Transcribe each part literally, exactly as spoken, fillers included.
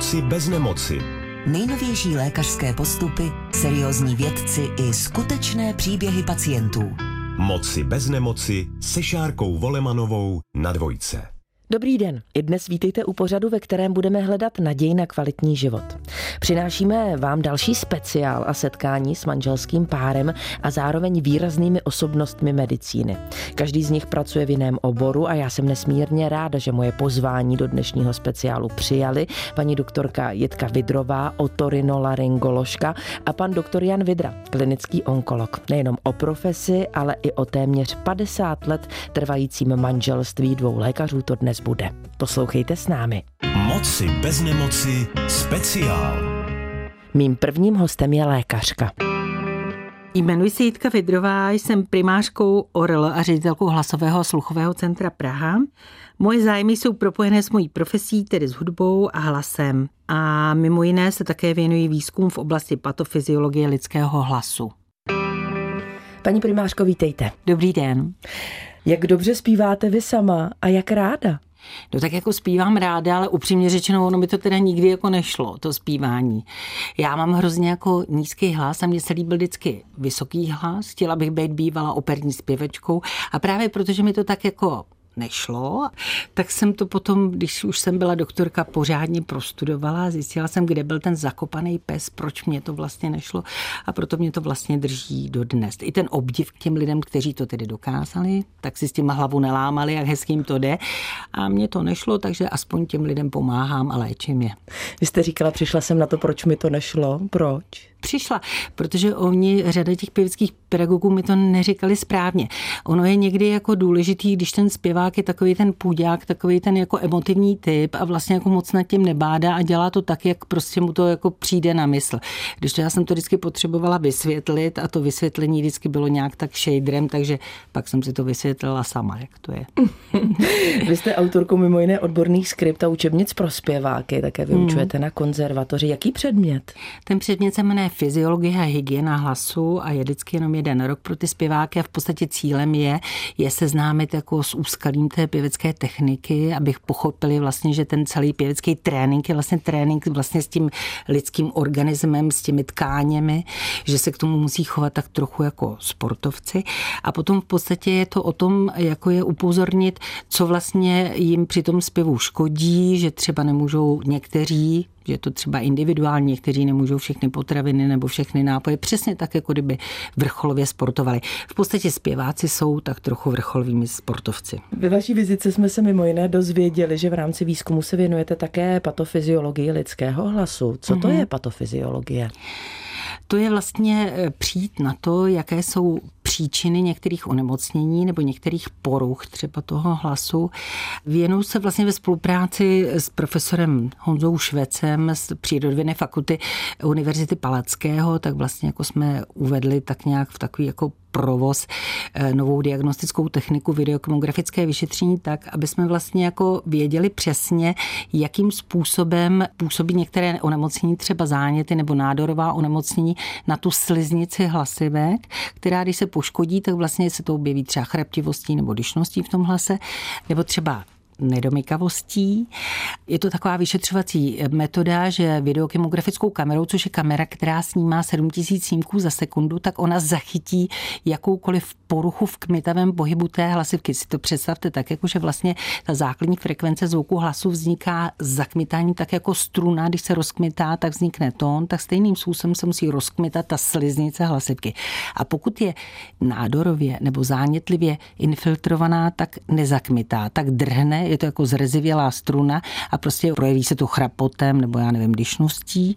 Moci bez nemoci. Nejnovější lékařské postupy, seriózní vědci i skutečné příběhy pacientů. Moci bez nemoci se Šárkou Volemanovou na Dvojce. Dobrý den. I dnes vítejte u pořadu, ve kterém budeme hledat naději na kvalitní život. Přinášíme vám další speciál a setkání s manželským párem a zároveň výraznými osobnostmi medicíny. Každý z nich pracuje v jiném oboru a já jsem nesmírně ráda, že moje pozvání do dnešního speciálu přijali paní doktorka Jitka Vidrová, otorinolaryngoložka, a pan doktor Jan Vidra, klinický onkolog. Nejenom o profesi, ale i o téměř padesát let trvajícím manželství dvou lékařů to dnes bude. Poslouchejte s námi. Moci bez nemoci speciál. Mým prvním hostem je lékařka. Jmenuji se Jitka Vidrová, jsem primářkou O R L a ředitelkou Hlasového a sluchového centra Praha. Moje zájmy jsou propojené s mojí profesí, tedy s hudbou a hlasem. A mimo jiné se také věnují výzkum v oblasti patofyziologie lidského hlasu. Paní primářko, vítejte. Dobrý den. Jak dobře zpíváte vy sama a jak ráda? No tak jako zpívám ráda, ale upřímně řečeno, ono mi to teda nikdy jako nešlo, to zpívání. Já mám hrozně jako nízký hlas a mně se líbil vždycky vysoký hlas, chtěla bych být bývala operní zpěvačkou a právě protože mi to tak jako nešlo, tak jsem to potom, když už jsem byla doktorka, pořádně prostudovala, zjistila jsem, kde byl ten zakopaný pes, proč mě to vlastně nešlo a proto mě to vlastně drží dodnes. I ten obdiv k těm lidem, kteří to tedy dokázali, tak si s těma hlavu nelámali, jak hezkým to jde a mně to nešlo, takže aspoň těm lidem pomáhám a léčím je. Vy jste říkala, přišla jsem na to, proč mi to nešlo, proč? Přišla, protože oni, řada těch pěveckých pedagogů mi to neříkali správně. Ono je někdy jako důležitý, když ten zpěvák je takový ten půďák, takový ten jako emotivní typ a vlastně jako moc nad tím nebádá a dělá to tak, jak prostě mu to jako přijde na mysl. Když to já jsem to vždycky potřebovala vysvětlit a to vysvětlení vždycky bylo nějak tak šejdrem, takže pak jsem si to vysvětlila sama, jak to je. Vy jste autorkou mimo jiné odborných skript a učebnic pro zpěváky, také vyučujete hmm. na konzervatoři. Jaký předmět? Ten předmět se jmenuje fyziologie a hygiena hlasu a je vždycky jenom jeden rok pro ty zpěváky a v podstatě cílem je, je seznámit jako s úskalím té pěvecké techniky, abych pochopili vlastně, že ten celý pěvecký trénink je vlastně trénink vlastně s tím lidským organismem, s těmi tkáněmi, že se k tomu musí chovat tak trochu jako sportovci a potom v podstatě je to o tom, jako je upozornit, co vlastně jim při tom zpěvu škodí, že třeba nemůžou někteří, že to třeba individuálně, někteří nemůžou všechny potraviny nebo všechny nápoje, přesně tak, jako kdyby vrcholově sportovali. V podstatě zpěváci jsou tak trochu vrcholovými sportovci. Ve vaší vizitce jsme se mimo jiné dozvěděli, že v rámci výzkumu se věnujete také patofyziologii lidského hlasu. Co to mm-hmm. je patofyziologie? To je vlastně přijít na to, jaké jsou příčiny některých onemocnění nebo některých poruch třeba toho hlasu. Věnuju se vlastně ve spolupráci s profesorem Honzou Švecem z Přírodovědné fakulty Univerzity Palackého, tak vlastně jako jsme uvedli tak nějak v takový jako provoz novou diagnostickou techniku videokomografické vyšetření tak, aby jsme vlastně jako věděli přesně, jakým způsobem působí některé onemocnění, třeba záněty nebo nádorová onemocnění na tu sliznici hlasivek, která když se poškodí, tak vlastně se to objeví třeba chraptivostí nebo dyšností v tom hlase, nebo třeba nedomykavostí. Je to taková vyšetřovací metoda, že videokemografickou kamerou, což je kamera, která snímá sedm tisíc snímků za sekundu, tak ona zachytí jakoukoliv poruchu v kmitavém pohybu té hlasivky. Si to představte tak, jako že vlastně ta základní frekvence zvuku hlasu vzniká zakmitáním, tak jako struna, když se rozkmitá, tak vznikne tón, tak stejným způsobem se musí rozkmitat ta sliznice hlasivky. A pokud je nádorově nebo zánětlivě infiltrovaná, tak nezakmitá, tak drhne, je to jako zrezivělá struna a prostě projeví se to chrapotem nebo já nevím, dyšností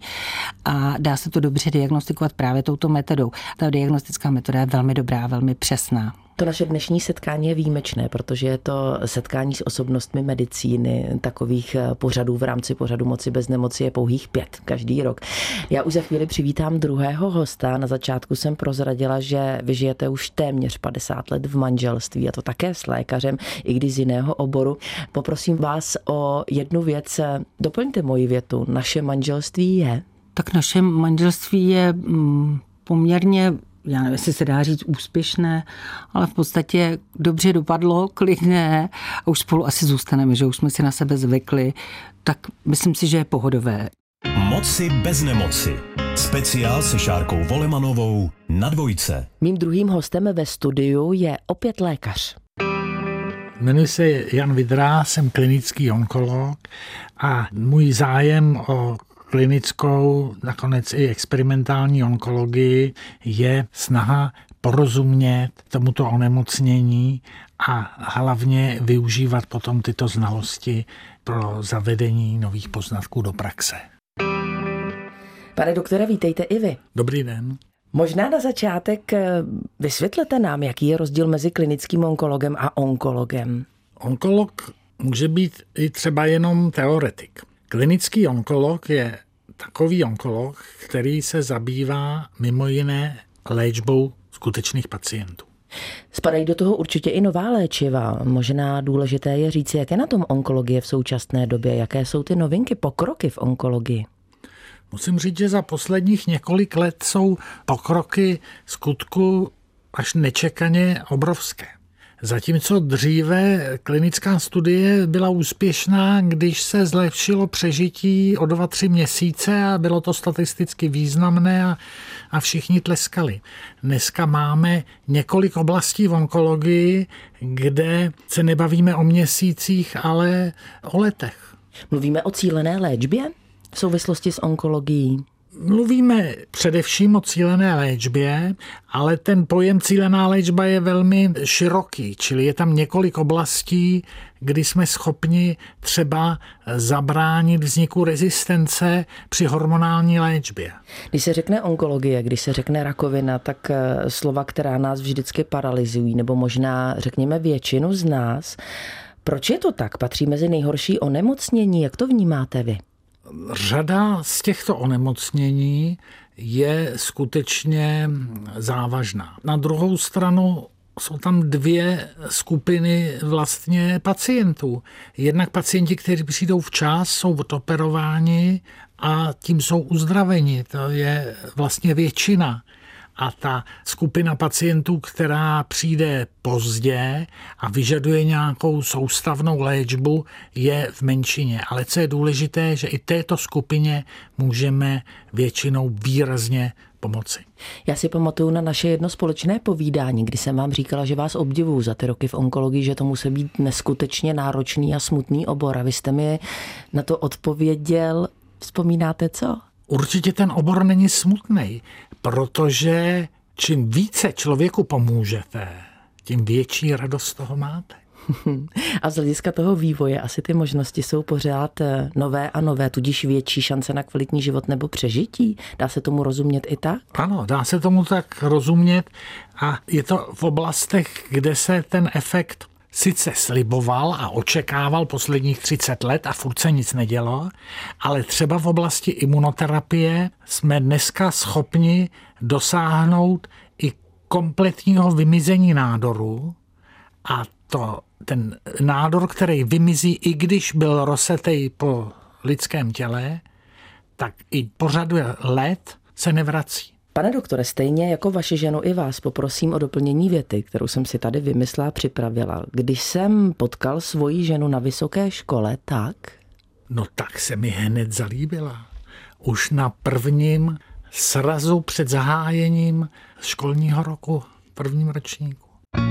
a dá se to dobře diagnostikovat právě touto metodou. Ta diagnostická metoda je velmi dobrá, velmi přesná. To naše dnešní setkání je výjimečné, protože je to setkání s osobnostmi medicíny. Takových pořadů v rámci pořadu Moci bez nemoci je pouhých pět každý rok. Já už za chvíli přivítám druhého hosta. Na začátku jsem prozradila, že vy žijete už téměř padesát let v manželství, a to také s lékařem, i když z jiného oboru. Poprosím vás o jednu věc. Doplňte moji větu. Naše manželství je? Tak naše manželství je mm, poměrně, já nevím, jestli se dá říct úspěšné, ale v podstatě dobře dopadlo, klidné a už spolu asi zůstaneme, že už jsme si na sebe zvykli, tak myslím si, že je pohodové. Moci bez nemoci. Speciál se Šárkou Volemanovou na Dvojce. Mým druhým hostem ve studiu je opět lékař. Jmenuji se Jan Vidra, jsem klinický onkolog a můj zájem o klinickou, nakonec i experimentální onkologii je snaha porozumět tomuto onemocnění a hlavně využívat potom tyto znalosti pro zavedení nových poznatků do praxe. Pane doktore, vítejte i vy. Dobrý den. Možná na začátek vysvětlete nám, jaký je rozdíl mezi klinickým onkologem a onkologem. Onkolog může být i třeba jenom teoretik. Klinický onkolog je takový onkolog, který se zabývá mimo jiné léčbou skutečných pacientů. Spadají do toho určitě i nová léčiva. Možná důležité je říci, jak je na tom onkologie v současné době, jaké jsou ty novinky, pokroky v onkologii. Musím říct, že za posledních několik let jsou pokroky skutku až nečekaně obrovské. Zatímco dříve klinická studie byla úspěšná, když se zlepšilo přežití o dva, tři měsíce a bylo to statisticky významné a, a všichni tleskali. Dneska máme několik oblastí v onkologii, kde se nebavíme o měsících, ale o letech. Mluvíme o cílené léčbě v souvislosti s onkologií? Mluvíme především o cílené léčbě, ale ten pojem cílená léčba je velmi široký, čili je tam několik oblastí, kdy jsme schopni třeba zabránit vzniku rezistence při hormonální léčbě. Když se řekne onkologie, když se řekne rakovina, tak slova, která nás vždycky paralyzují, nebo možná řekněme většinu z nás. Proč je to tak? Patří mezi nejhorší onemocnění? Jak to vnímáte vy? Řada z těchto onemocnění je skutečně závažná. Na druhou stranu jsou tam dvě skupiny vlastně pacientů. Jednak pacienti, kteří přijdou včas, jsou odoperováni a tím jsou uzdraveni. To je vlastně většina. A ta skupina pacientů, která přijde pozdě a vyžaduje nějakou soustavnou léčbu, je v menšině. Ale co je důležité, že i této skupině můžeme většinou výrazně pomoci. Já si pamatuju na naše jedno společné povídání, kdy jsem vám říkala, že vás obdivuju za ty roky v onkologii, že to musí být neskutečně náročný a smutný obor. A vy jste mi na to odpověděl, vzpomínáte co? Určitě ten obor není smutný, protože čím více člověku pomůžete, tím větší radost toho máte. A z hlediska toho vývoje asi ty možnosti jsou pořád nové a nové, tudíž větší šance na kvalitní život nebo přežití. Dá se tomu rozumět i tak? Ano, dá se tomu tak rozumět a je to v oblastech, kde se ten efekt sice sliboval a očekával posledních třicet let a furt se nic nedělo, ale třeba v oblasti imunoterapie jsme dneska schopni dosáhnout i kompletního vymizení nádoru a to ten nádor, který vymizí, i když byl rozsetej po lidském těle, tak i po řadu let se nevrací. Pane doktore, stejně jako vaši ženu i vás poprosím o doplnění věty, kterou jsem si tady vymyslela a připravila. Když jsem potkal svoji ženu na vysoké škole, tak... No tak se mi hned zalíbila. Už na prvním srazu před zahájením školního roku, v prvním ročníku.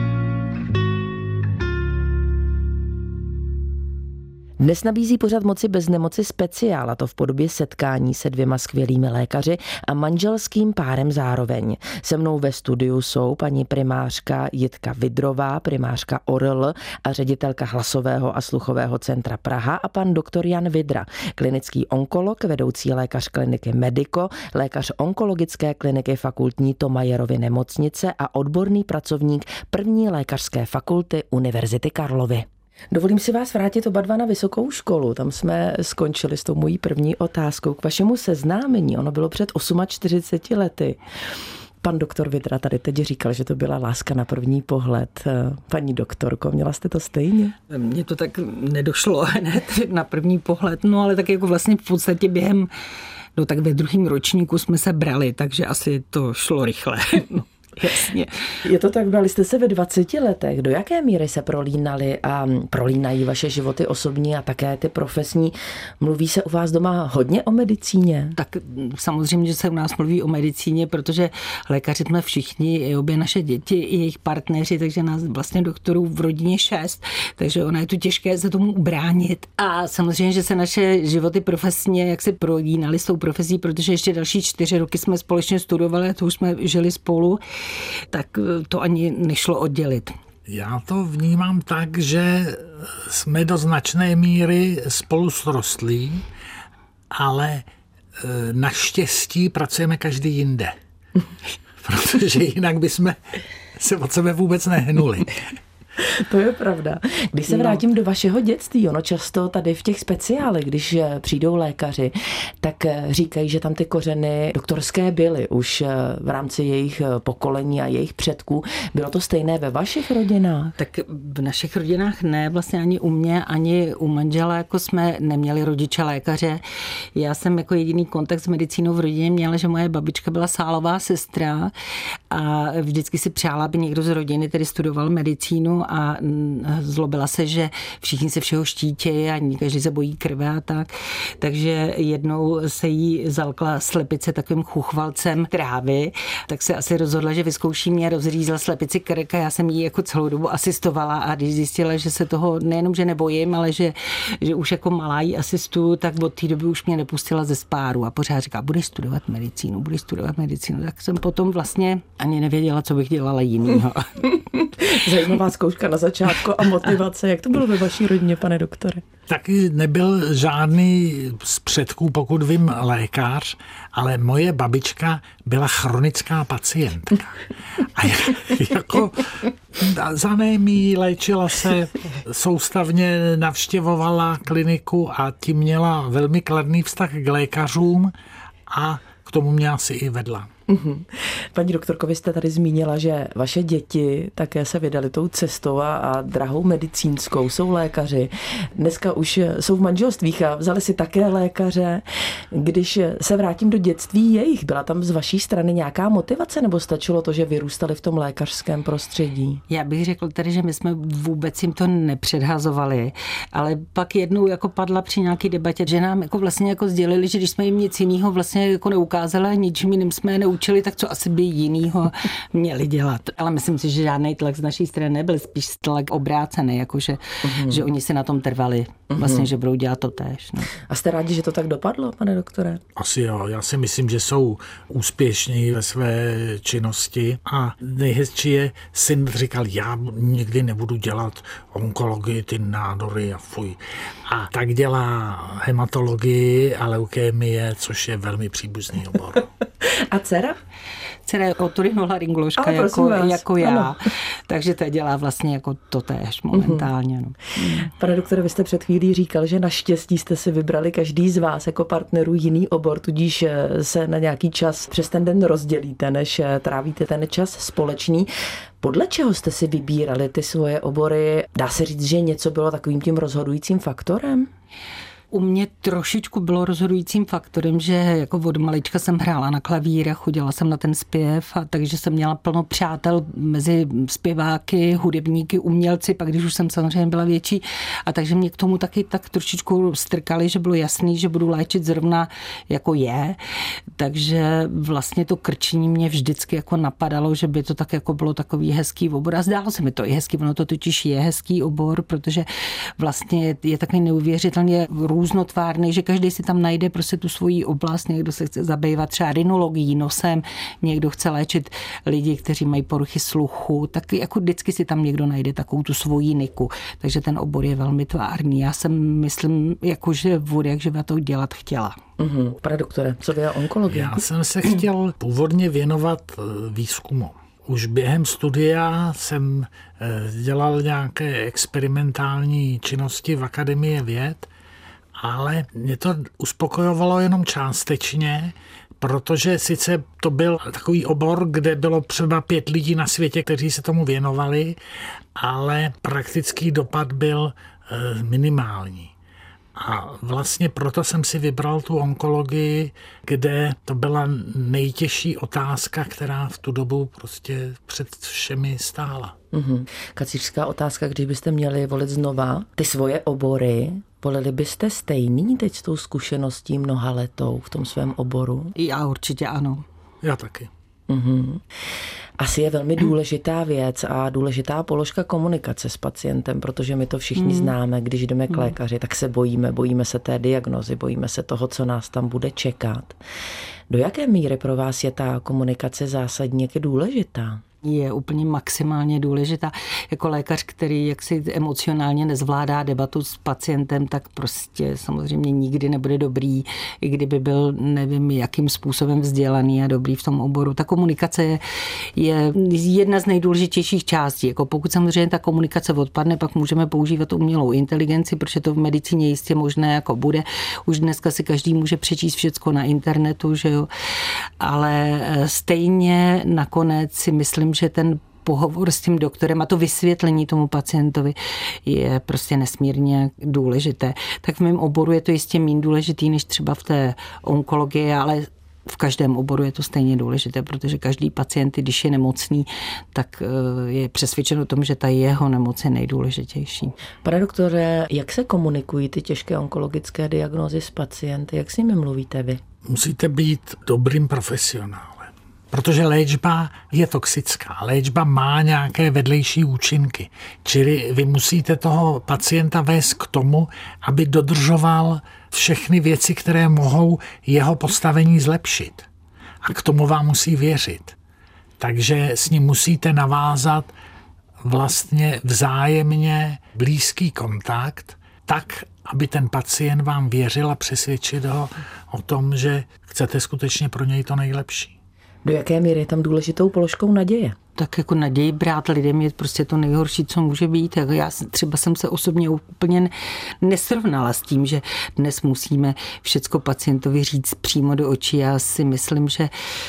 Dnes nabízí pořad Moci bez nemoci speciál, a to v podobě setkání se dvěma skvělými lékaři a manželským párem zároveň. Se mnou ve studiu jsou paní primářka Jitka Vidrová, primářka O R L a ředitelka Hlasového a sluchového centra Praha a pan doktor Jan Vidra, klinický onkolog, vedoucí lékař kliniky Medico, lékař onkologické kliniky fakultní Thomayerovy nemocnice a odborný pracovník první lékařské fakulty Univerzity Karlovy. Dovolím si vás vrátit oba dva na vysokou školu. Tam jsme skončili s tou mojí první otázkou k vašemu seznámení. Ono bylo před čtyřiceti osmi lety. Pan doktor Vidra tady teď říkal, že to byla láska na první pohled. Paní doktorko, měla jste to stejně? Mně to tak nedošlo hned na první pohled, no ale tak jako vlastně v podstatě během, no tak ve druhém ročníku jsme se brali, takže asi to šlo rychle. Jasně. Je to tak, dali jste se ve dvaceti letech. Do jaké míry se prolínaly a prolínají vaše životy osobní a také ty profesní? Mluví se u vás doma hodně o medicíně? Tak samozřejmě, že se u nás mluví o medicíně, protože lékaři jsme všichni, i obě naše děti, i jejich partneři, takže nás vlastně doktorů v rodině šest, takže ono je tu těžké se tomu ubránit. A samozřejmě, že se naše životy profesně, jak se prolínaly s tou profesí, protože ještě další čtyři roky jsme společně studovali a to už jsme žili spolu, tak to ani nešlo oddělit. Já to vnímám tak, že jsme do značné míry spolu srostlí, ale naštěstí pracujeme každý jinde. Protože jinak bychom se od sebe vůbec nehnuli. To je pravda. Když se vrátím no. do vašeho dětství, ono často tady v těch speciálech, když přijdou lékaři, tak říkají, že tam ty kořeny doktorské byly už v rámci jejich pokolení a jejich předků. Bylo to stejné ve vašich rodinách? Tak v našich rodinách ne, vlastně ani u mě, ani u manžela, jako jsme neměli rodiče lékaře. Já jsem jako jediný kontakt s medicínou v rodině měla, že moje babička byla sálová sestra a vždycky si přála, aby někdo z rodiny tedy studoval medicínu a zlobila se, že všichni se všeho štítějí a každý se bojí krve a tak. Takže jednou se jí zalkla slepice takovým chuchvalcem trávy, tak se asi rozhodla, že vyzkouší mě, rozřízla slepici krk a já jsem jí jako celou dobu asistovala a když zjistila, že se toho nejenom, že nebojím, ale že, že už jako malá jí asistuju, tak od té doby už mě nepustila ze spáru a pořád říká, budeš studovat medicínu, budeš studovat medicínu. Tak jsem potom vlastně ani nevěděla, co bych dělala jinýho. Zajímavá zkouška na začátku a motivace. Jak to bylo ve vaší rodině, pane doktore? Taky nebyl žádný z předků, pokud vím, lékař, ale moje babička byla chronická pacientka. A jako zanémí, léčila se, soustavně navštěvovala kliniku a tím měla velmi kladný vztah k lékařům a k tomu mě asi i vedla. Uhum. Paní doktorko, vy jste tady zmínila, že vaše děti také se vydali tou cestou a, a drahou medicínskou, jsou lékaři. Dneska už jsou v manželstvích a vzali si také lékaře. Když se vrátím do dětství jejich, byla tam z vaší strany nějaká motivace nebo stačilo to, že vyrůstali v tom lékařském prostředí? Já bych řekl tedy, že my jsme vůbec jim to nepředhazovali, ale pak jednou jako padla při nějaké debatě, že nám jako vlastně jako sdělili, že když jsme jim nic jiného vlastně jako neukázali, ničím jiným jsme je neučili, tak co asi by jinýho měli dělat. Ale myslím si, že žádný tlak z naší strany nebyl, spíš tlak obrácený, jakože uh-huh. že oni si na tom trvali, vlastně, uh-huh. že budou dělat to též. No. A jste rádi, že to tak dopadlo, pane doktore? Asi jo, já si myslím, že jsou úspěšní ve své činnosti a nejhezčí je, syn říkal, já nikdy nebudu dělat onkologii, ty nádory a fuj. A tak dělá hematologii a leukémie, což je velmi příbuzný obor. A dcera? Dcera je otorinolaryngoložka jako, jako já, ano. Takže ta dělá vlastně jako totéž momentálně. No. Pane doktore, vy jste před chvílí říkal, že naštěstí jste si vybrali každý z vás jako partnerů jiný obor, tudíž se na nějaký čas přes ten den rozdělíte, než trávíte ten čas společný. Podle čeho jste si vybírali ty svoje obory? Dá se říct, že něco bylo takovým tím rozhodujícím faktorem? U mě trošičku bylo rozhodujícím faktorem, že jako od malička jsem hrála na klavír a chodila jsem na ten zpěv, a takže jsem měla plno přátel mezi zpěváky, hudebníky, umělci, pak když už jsem samozřejmě byla větší, a takže mě k tomu taky tak trošičku strkali, že bylo jasný, že budu léčit zrovna jako je, takže vlastně to krčení mě vždycky jako napadalo, že by to tak jako bylo takový hezký obor a zdálo se mi to i hezký, ono to totiž je hezký obor, protože vlastně je, je takový neuvěřitelně různotvárný, že každý si tam najde prostě tu svoji oblast, někdo se chce zabývat třeba rhinologií, nosem, někdo chce léčit lidi, kteří mají poruchy sluchu, tak jako vždycky si tam někdo najde takovou tu svoji niku, takže ten obor je velmi tvárný. Já jsem, myslím, jakože vůd, jak živa to dělat chtěla. Uhum. Pane doktore, co vy a onkologie? Já jsem se chtěl původně věnovat výzkumu. Už během studia jsem dělal nějaké experimentální činnosti v Akademii věd, ale mě to uspokojovalo jenom částečně, protože sice to byl takový obor, kde bylo třeba pět lidí na světě, kteří se tomu věnovali, ale praktický dopad byl minimální. A vlastně proto jsem si vybral tu onkologii, kde to byla nejtěžší otázka, která v tu dobu prostě před všemi stála. Mm-hmm. Kacířská otázka, když byste měli volit znova ty svoje obory, volili byste stejný teď s tou zkušeností mnoha letou v tom svém oboru? Já určitě ano. Já taky. Mm-hmm. Asi je velmi důležitá věc a důležitá položka komunikace s pacientem, protože my to všichni mm. známe, když jdeme k lékaři, tak se bojíme, bojíme se té diagnozy, bojíme se toho, co nás tam bude čekat. Do jaké míry pro vás je ta komunikace zásadně důležitá? Je úplně maximálně důležitá. Jako lékař, který jaksi emocionálně nezvládá debatu s pacientem, tak prostě samozřejmě nikdy nebude dobrý, i kdyby byl nevím jakým způsobem vzdělaný a dobrý v tom oboru. Ta komunikace je, je jedna z nejdůležitějších částí. Jako pokud samozřejmě ta komunikace odpadne, pak můžeme používat umělou inteligenci, protože to v medicíně jistě možné jako bude. Už dneska si každý může přečíst všecko na internetu, že jo. Ale stejně nakonec si myslím, že ten pohovor s tím doktorem a to vysvětlení tomu pacientovi je prostě nesmírně důležité. Tak v mém oboru je to jistě méně důležitý než třeba v té onkologii, ale v každém oboru je to stejně důležité, protože každý pacient, když je nemocný, tak je přesvědčen o tom, že ta jeho nemoc je nejdůležitější. Pane doktore, jak se komunikují ty těžké onkologické diagnózy s pacienty? Jak s nimi mluvíte vy? Musíte být dobrým profesionálem. Protože léčba je toxická. Léčba má nějaké vedlejší účinky. Čili vy musíte toho pacienta vést k tomu, aby dodržoval všechny věci, které mohou jeho postavení zlepšit. A k tomu vám musí věřit. Takže s ním musíte navázat vlastně vzájemně blízký kontakt, tak, aby ten pacient vám věřil a přesvědčit ho o tom, že chcete skutečně pro něj to nejlepší. Do jaké míry je tam důležitou položkou naděje? Tak jako naději brát lidem je prostě to nejhorší, co může být. Já třeba jsem se osobně úplně nesrovnala s tím, že dnes musíme všecko pacientovi říct přímo do očí. Já si myslím, že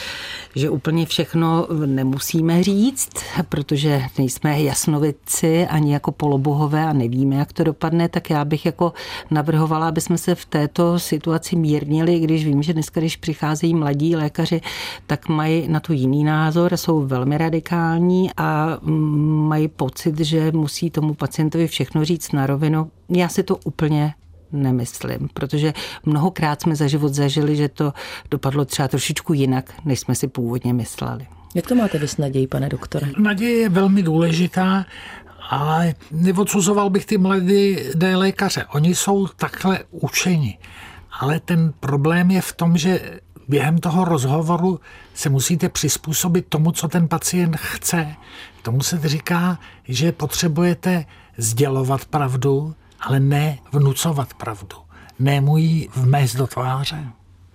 že úplně všechno nemusíme říct, protože nejsme jasnovidci ani jako polobohové a nevíme, jak to dopadne, tak já bych jako navrhovala, aby jsme se v této situaci mírnili, když vím, že dneska, když přicházejí mladí lékaři, tak mají na to jiný názor, jsou velmi radikální a mají pocit, že musí tomu pacientovi všechno říct na rovinu. Já si to úplně nemyslím, protože mnohokrát jsme za život zažili, že to dopadlo třeba trošičku jinak, než jsme si původně mysleli. Jak to máte vy s nadějí, pane doktore? Naděje je velmi důležitá, ale neodsuzoval bych ty mladé lékaře. Oni jsou takhle učeni, ale ten problém je v tom, že během toho rozhovoru se musíte přizpůsobit tomu, co ten pacient chce. Tomu se říká, že potřebujete sdělovat pravdu, ale ne vnucovat pravdu. Ne mu ji vmést do tváře.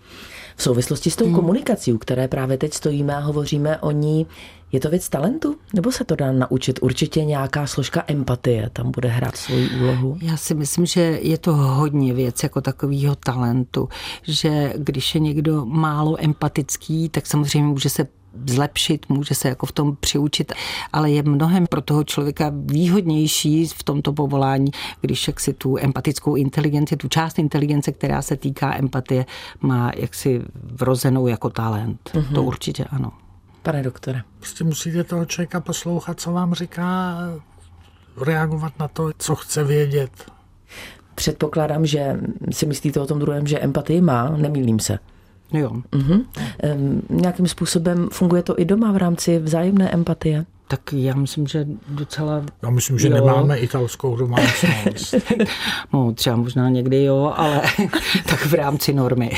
V souvislosti s tou komunikací, u které právě teď stojíme a hovoříme o ní, je to věc talentu? Nebo se to dá naučit? Určitě nějaká složka empatie tam bude hrát svoji úlohu. Já si myslím, že je to hodně věc jako takového talentu, že když je někdo málo empatický, tak samozřejmě může se zlepšit, může se jako v tom přiučit, ale je mnohem pro toho člověka výhodnější v tomto povolání, když jaksi tu empatickou inteligenci, tu část inteligence, která se týká empatie, má jaksi vrozenou jako talent. Mm-hmm. To určitě ano. Pane doktore. Prostě musíte toho člověka poslouchat, co vám říká, reagovat na to, co chce vědět. Předpokládám, že si myslíte o tom druhém, že empatii má, nemýlím se. Jo. Mhm. Um, nějakým způsobem funguje to i doma v rámci vzájemné empatie? Tak já myslím, že docela... Já myslím, že jo. Nemáme italskou domácnost. No, třeba možná někdy jo, ale tak v rámci normy.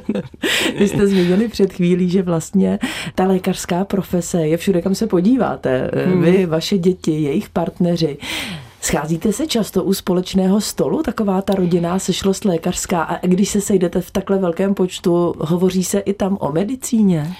Vy jste zmínili před chvílí, že vlastně ta lékařská profese je všude, kam se podíváte. Hmm. Vy, vaše děti, jejich partneři. Scházíte se často u společného stolu, taková ta rodinná sešlost lékařská, a když se sejdete v takhle velkém počtu, hovoří se i tam o medicíně?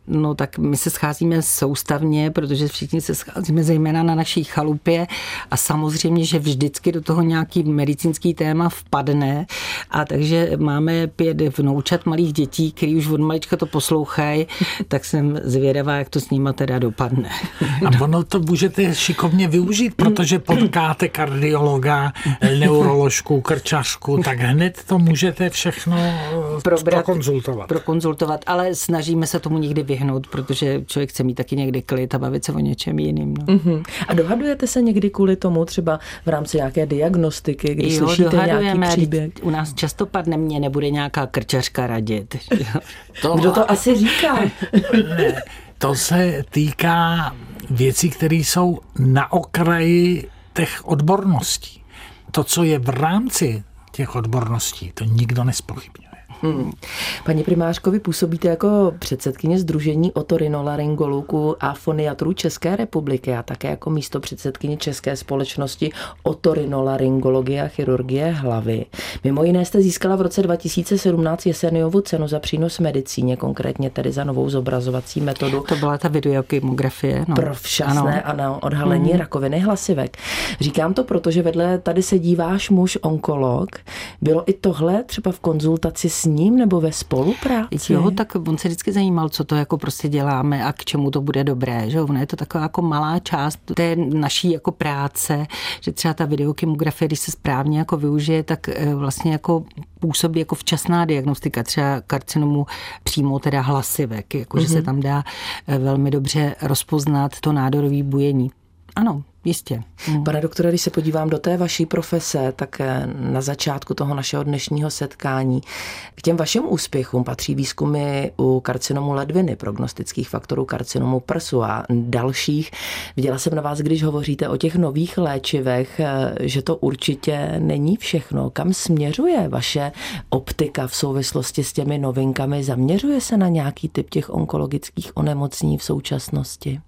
No tak my se scházíme soustavně, protože všichni se scházíme zejména na naší chalupě a samozřejmě, že vždycky do toho nějaký medicínský téma vpadne a takže máme pět vnoučat malých dětí, který už od malička to poslouchají, tak jsem zvědavá, jak to s nima teda dopadne. A ono to můžete šikovně využít, protože potkáte kardiologa, neuroložku, krčařku, tak hned to můžete všechno probrat, prokonzultovat. prokonzultovat. Ale snažíme se tomu nikdy vyhnout, protože člověk chce mít taky někdy klid a bavit se o něčem jiným. No. Uh-huh. A dohadujete se někdy kvůli tomu třeba v rámci nějaké diagnostiky, když jo, slyšíte nějaký příběh? U nás často padne, mě nebude nějaká krčařka radit. To, Kdo to asi říká? Ne, to se týká věcí, které jsou na okraji těch odborností. To, co je v rámci těch odborností, to nikdo nezpochybňuje. Hmm. Paní primářko, vy působíte jako předsedkyně Sdružení otorinolaryngologů a foniatrů České republiky a také jako místopředsedkyně České společnosti otorinolaryngologie a chirurgie hlavy. Mimo jiné jste získala v roce dva tisíce sedmnáct Jeseniovu cenu za přínos medicíně, konkrétně tedy za novou zobrazovací metodu. To byla ta videokymografie. No. Pro včasné ano. ano, odhalení hmm. rakoviny hlasivek. Říkám to proto, že vedle tady sedí váš muž onkolog. Bylo i tohle třeba v konzultaci s ním nebo ve spolupráci? Jo, tak on se vždycky zajímal, co to jako prostě děláme a k čemu to bude dobré, že ono je to taková jako malá část té naší jako práce, že třeba ta videokymografie, když se správně jako využije, tak vlastně jako působí jako včasná diagnostika, třeba karcinomu přímo teda hlasivek, jako mm-hmm. že se tam dá velmi dobře rozpoznat to nádorové bujení. Ano, jistě. Mm. Pane doktore, když se podívám do té vaší profese, tak na začátku toho našeho dnešního setkání k těm vašim úspěchům patří výzkumy u karcinomu ledviny, prognostických faktorů karcinomu prsu a dalších. Viděla jsem na vás, když hovoříte o těch nových léčivech, že to určitě není všechno. Kam směřuje vaše optika v souvislosti s těmi novinkami? Zaměřuje se na nějaký typ těch onkologických onemocnění v současnosti?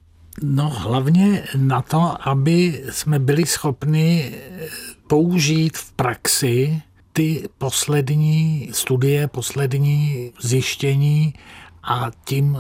No hlavně na to, aby jsme byli schopni použít v praxi ty poslední studie, poslední zjištění a tím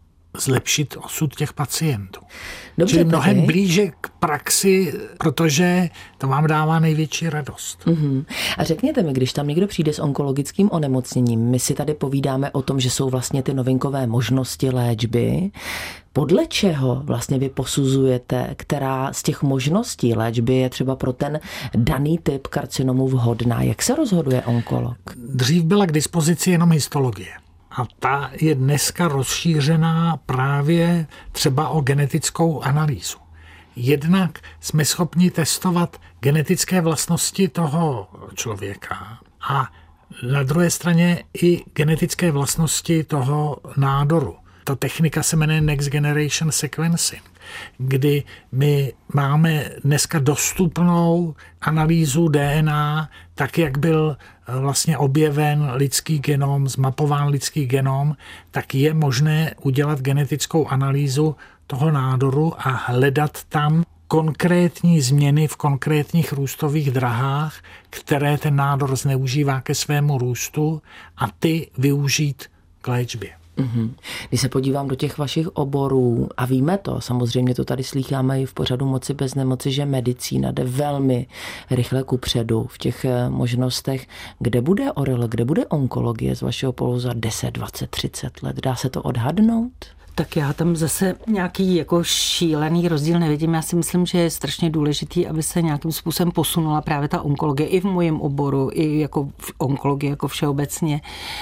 zlepšit osud těch pacientů. Dobře, čili mnohem tady blíže k praxi, protože to vám dává největší radost. Uhum. A řekněte mi, když tam někdo přijde s onkologickým onemocněním, my si tady povídáme o tom, že jsou vlastně ty novinkové možnosti léčby. Podle čeho vlastně vy posuzujete, která z těch možností léčby je třeba pro ten daný typ karcinomu vhodná? Jak se rozhoduje onkolog? Dřív byla k dispozici jenom histologie. A ta je dneska rozšířená právě třeba o genetickou analýzu. Jednak jsme schopni testovat genetické vlastnosti toho člověka a na druhé straně i genetické vlastnosti toho nádoru. Ta technika se jmenuje Next Generation Sequencing, kdy my máme dneska dostupnou analýzu D N A, tak jak byl vlastně objeven lidský genom, zmapován lidský genom, tak je možné udělat genetickou analýzu toho nádoru a hledat tam konkrétní změny v konkrétních růstových drahách, které ten nádor zneužívá ke svému růstu a ty využít k léčbě. Uhum. Když se podívám do těch vašich oborů, a víme to, samozřejmě to tady slýcháme i v pořadu Moci bez nemoci, že medicína jde velmi rychle kupředu v těch možnostech. Kde bude orel, kde bude onkologie z vašeho pohledu za deset, dvacet, třicet let? Dá se to odhadnout? Tak já tam zase nějaký jako šílený rozdíl nevidím. Já si myslím, že je strašně důležitý, aby se nějakým způsobem posunula právě ta onkologie i v mojím oboru, i jako v onkologii jako všeobecně.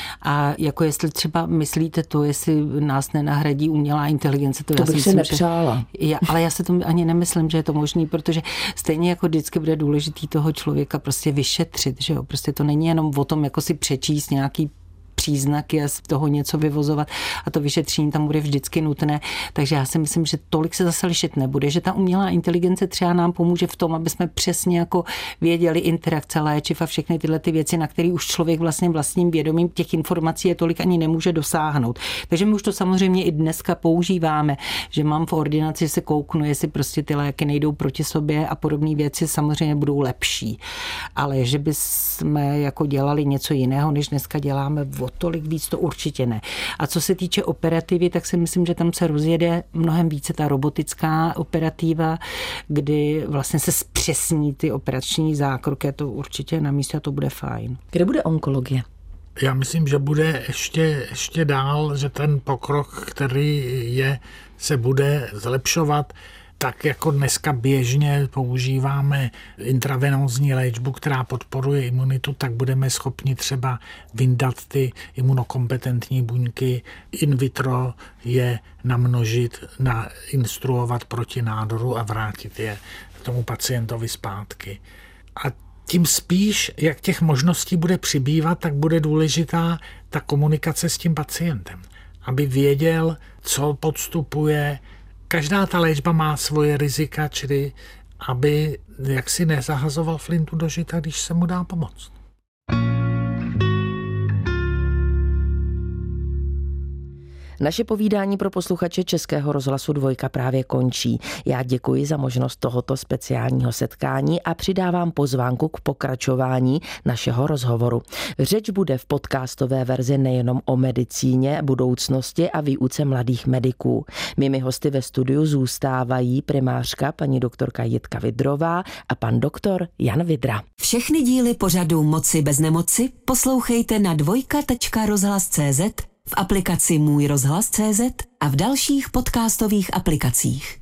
A jako jestli třeba myslíte to, jestli nás nenahradí umělá inteligence, to, to já bych si si myslím, nepřála. Že, já, ale já se to ani nemyslím, že je to možný, protože stejně jako vždycky bude důležitý toho člověka prostě vyšetřit, že jo? Prostě to není jenom o tom, jako si přečíst nějaký příznaky a z toho něco vyvozovat a to vyšetření tam bude vždycky nutné. Takže já si myslím, že tolik se zase lišit nebude, že ta umělá inteligence třeba nám pomůže v tom, aby jsme přesně jako věděli interakce léčiv a všechny tyhle ty věci, na které už člověk vlastně vlastním vědomím těch informací je tolik ani nemůže dosáhnout. Takže my už to samozřejmě i dneska používáme, že mám v ordinaci, že se kouknu, jestli prostě ty léky nejdou proti sobě a podobné věci samozřejmě budou lepší. Ale že bychom jako dělali něco jiného, než dneska děláme, o tolik víc to určitě ne. A co se týče operativy, tak si myslím, že tam se rozjede mnohem více ta robotická operativa, kdy vlastně se zpřesní ty operační zákroky, to určitě na místě a to bude fajn. Kde bude onkologie? Já myslím, že bude ještě, ještě dál, že ten pokrok, který je, se bude zlepšovat. Tak jako dneska běžně používáme intravenózní léčbu, která podporuje imunitu, tak budeme schopni třeba vyndat ty imunokompetentní buňky, in vitro je namnožit, nainstruovat proti nádoru a vrátit je tomu pacientovi zpátky. A tím spíš, jak těch možností bude přibývat, tak bude důležitá ta komunikace s tím pacientem, aby věděl, co podstupuje. Každá ta léčba má svoje rizika, čili aby jaksi nezahazoval flintu do žita, když se mu dá pomoct. Naše povídání pro posluchače Českého rozhlasu Dvojka právě končí. Já děkuji za možnost tohoto speciálního setkání a přidávám pozvánku k pokračování našeho rozhovoru. Řeč bude v podcastové verzi nejenom o medicíně, budoucnosti a výuce mladých mediků. Mými hosty ve studiu zůstávají primářka paní doktorka Jitka Vidrová a pan doktor Jan Vidra. Všechny díly pořadu Moci bez nemoci poslouchejte na dvojka tečka rozhlas tečka cé zet, v aplikaci Můj rozhlas tečka cé zet a v dalších podcastových aplikacích.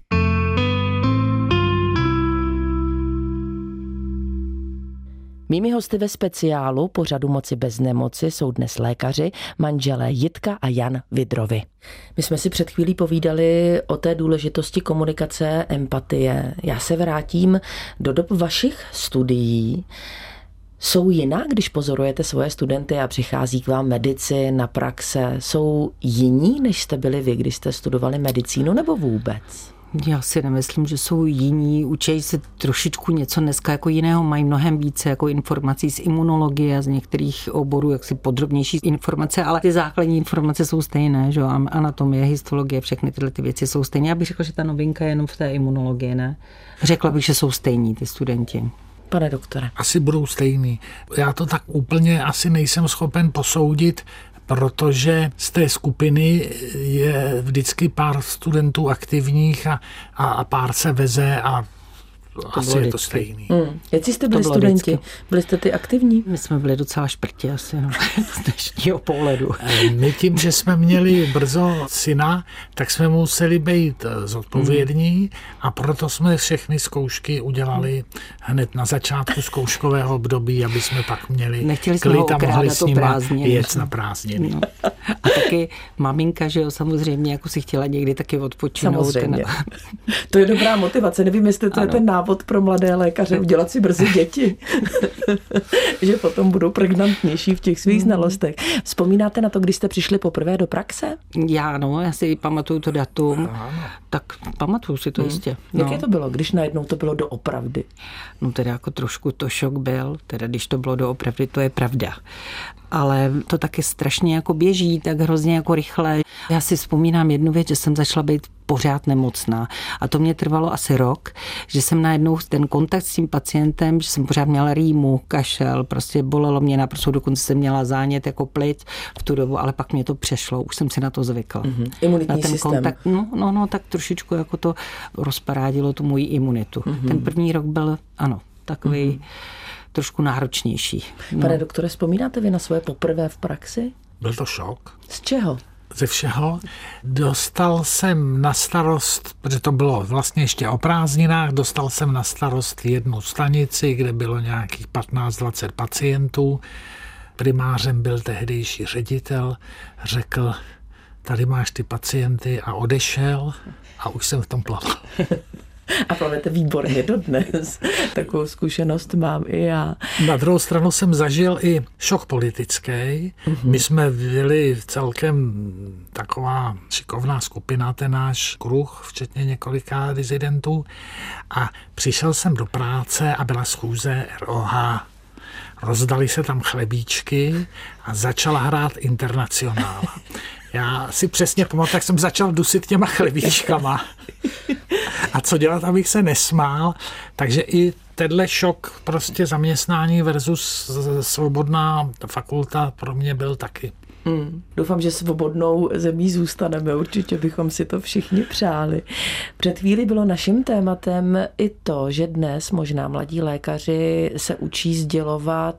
Mými hosty ve speciálu pořadu Moci bez nemoci jsou dnes lékaři, manželé Jitka a Jan Vidrovi. My jsme si před chvílí povídali o té důležitosti komunikace, empatie. Já se vrátím do dob vašich studií. Jsou jiná, když pozorujete svoje studenty a přichází k vám medici na praxe? Jsou jiní, než jste byli vy, když jste studovali medicínu, nebo vůbec? Já si nemyslím, že jsou jiní, učí se trošičku něco dneska jako jiného, mají mnohem více jako informací z imunologie a z některých oborů, jaksi podrobnější informace, ale ty základní informace jsou stejné, že anatomie, histologie, všechny tyhle ty věci jsou stejné. Já bych řekla, že ta novinka je jenom v té imunologii, ne? Řekla bych, že jsou stejní ty studenti. Pane doktore. Asi budou stejný. Já to tak úplně asi nejsem schopen posoudit, protože z té skupiny je vždycky pár studentů aktivních a, a, a pár se veze a to asi je to stejný. Hmm. Jaký jste byli studenti? Vždycky. Byli jste ty aktivní? My jsme byli docela šprti asi, no, z dnešního pohledu. My tím, že jsme měli brzo syna, tak jsme museli být zodpovědní hmm. a proto jsme všechny zkoušky udělali hned na začátku zkouškového období, aby jsme pak měli klid a mohli s nima jet na prázdniny. No. A taky maminka, že jo, samozřejmě jako si chtěla někdy taky odpočinout. Samozřejmě. To je dobrá motivace. Nevím, jestli to ano. je ten návod pro mladé lékaře udělat si brzy děti. Že potom budou pregnantnější v těch svých znalostech. Vzpomínáte na to, když jste přišli poprvé do praxe? Já no, já si pamatuju to datum. Ano. Tak pamatuju si to hmm. jistě. No. Jaké to bylo, když najednou to bylo doopravdy? No teda jako trošku to šok byl, teda když to bylo doopravdy, to je pravda. Ale to taky strašně jako běží, tak hrozně jako rychle. Já si vzpomínám jednu věc, že jsem začala být pořád nemocná. A to mě trvalo asi rok, že jsem najednou ten kontakt s tím pacientem, že jsem pořád měla rýmu, kašel, prostě bolelo mě naprosto, dokonce jsem měla zánět jako plic v tu dobu, ale pak mě to přešlo, už jsem si na to zvykla. Mm-hmm. Imunitní na ten systém. Kontakt, no, no, no, tak trošičku jako to rozparádilo tu moji imunitu. Mm-hmm. Ten první rok byl, ano, takový mm-hmm. trošku náročnější. No. Pane doktore, vzpomínáte vy na svoje poprvé v praxi? Byl to šok. Z čeho? Ze všeho. Dostal jsem na starost, protože to bylo vlastně ještě o prázdninách, dostal jsem na starost jednu stanici, kde bylo nějakých patnáct dvacet pacientů. Primářem byl tehdejší ředitel, řekl, tady máš ty pacienty a odešel a už jsem v tom plaval. A plavete výborně dodnes. Takovou zkušenost mám i já. Na druhou stranu jsem zažil i šok politický. Mm-hmm. My jsme byli celkem taková šikovná skupina, ten náš kruh, včetně několika dizidentů. A přišel jsem do práce a byla schůze R O H. Rozdali se tam chlebíčky a začala hrát Internacionála. Já si přesně pamatuju, jak jsem začal dusit těma chlebíčkama. A co dělat, abych se nesmál. Takže i tenhle šok prostě zaměstnání versus svobodná fakulta pro mě byl taky. Hmm. Doufám, že svobodnou zemí zůstaneme, určitě bychom si to všichni přáli. Před chvíli bylo naším tématem i to, že dnes možná mladí lékaři se učí sdělovat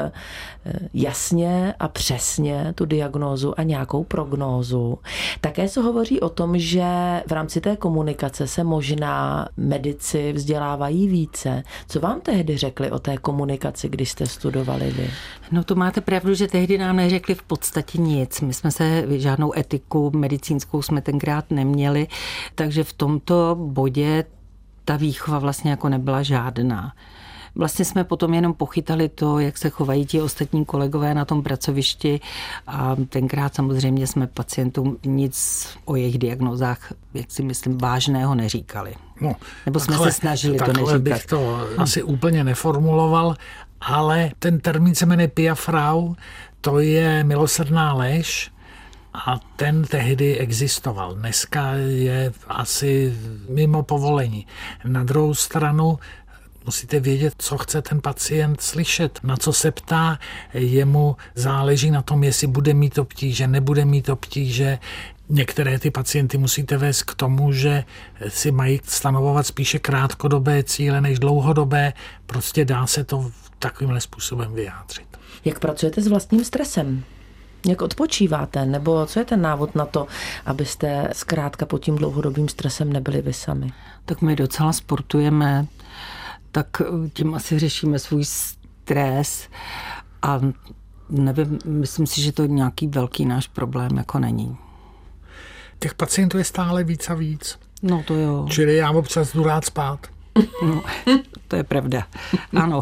jasně a přesně tu diagnózu a nějakou prognózu. Také se hovoří o tom, že v rámci té komunikace se možná medici vzdělávají více. Co vám tehdy řekli o té komunikaci, když jste studovali vy? No to máte pravdu, že tehdy nám neřekli v podstatě nic. My jsme se, žádnou etiku medicínskou jsme tenkrát neměli, takže v tomto bodě ta výchova vlastně jako nebyla žádná. Vlastně jsme potom jenom pochytali to, jak se chovají ti ostatní kolegové na tom pracovišti a tenkrát samozřejmě jsme pacientům nic o jejich diagnózách, jak si myslím, vážného neříkali. No, Nebo jsme takhle, se snažili to neříkat. Bych to hm. asi úplně neformuloval, ale ten termín se jmenuje piafrau, to je milosrdná lež a ten tehdy existoval. Dneska je asi mimo povolení. Na druhou stranu musíte vědět, co chce ten pacient slyšet, na co se ptá. Jemu záleží na tom, jestli bude mít obtíže, nebude mít obtíže. Některé ty pacienty musíte vést k tomu, že si mají stanovovat spíše krátkodobé cíle než dlouhodobé. Prostě dá se to takovýmhle způsobem vyjádřit. Jak pracujete s vlastním stresem? Jak odpočíváte? Nebo co je ten návod na to, abyste zkrátka pod tím dlouhodobým stresem nebyli vy sami? Tak my docela sportujeme, tak tím asi řešíme svůj stres a nevím, myslím si, že to nějaký velký náš problém jako není. Těch pacientů je stále víc a víc. No to jo. Čili já občas jdu rád spát. No, to je pravda. Ano.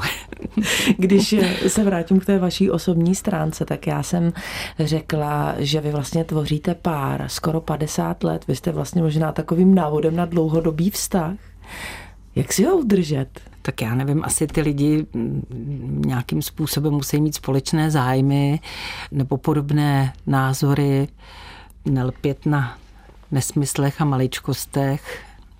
Když se vrátím k té vaší osobní stránce, tak já jsem řekla, že vy vlastně tvoříte pár skoro padesát let. Vy jste vlastně možná takovým návodem na dlouhodobý vztah. Jak si ho udržet? Tak já nevím, asi ty lidi nějakým způsobem musí mít společné zájmy nebo podobné názory, nelpět na nesmyslech a maličkostech,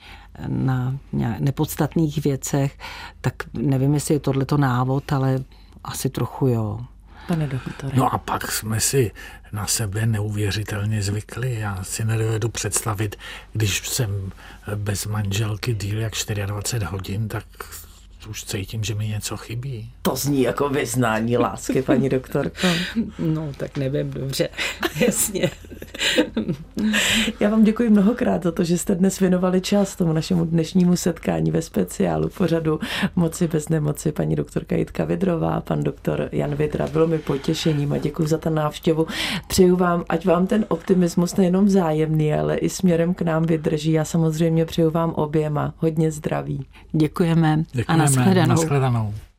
na nepodstatných věcech, tak nevím, jestli je tohleto návod, ale asi trochu jo. Pane doktore. No a pak jsme si na sebe neuvěřitelně zvykli. Já si nedovedu představit, když jsem bez manželky díl jak dvacet čtyři hodin, tak už cítím, že mi něco chybí. To zní jako vyznání lásky, paní doktorko. No, tak nevím, dobře. Jasně. Já vám děkuji mnohokrát za to, že jste dnes věnovali čas tomu našemu dnešnímu setkání ve speciálu pořadu Moci bez nemoci. Paní doktorka Jitka Vidrová, pan doktor Jan Vidra. Bylo mi potěšením a děkuji za ten návštěvu. Přeju vám, ať vám ten optimismus nejenom vzájemný, ale i směrem k nám vydrží. A samozřejmě přeju vám oběma hodně zdraví. Děkujeme. Děkujeme. A nashledanou. Nashledanou.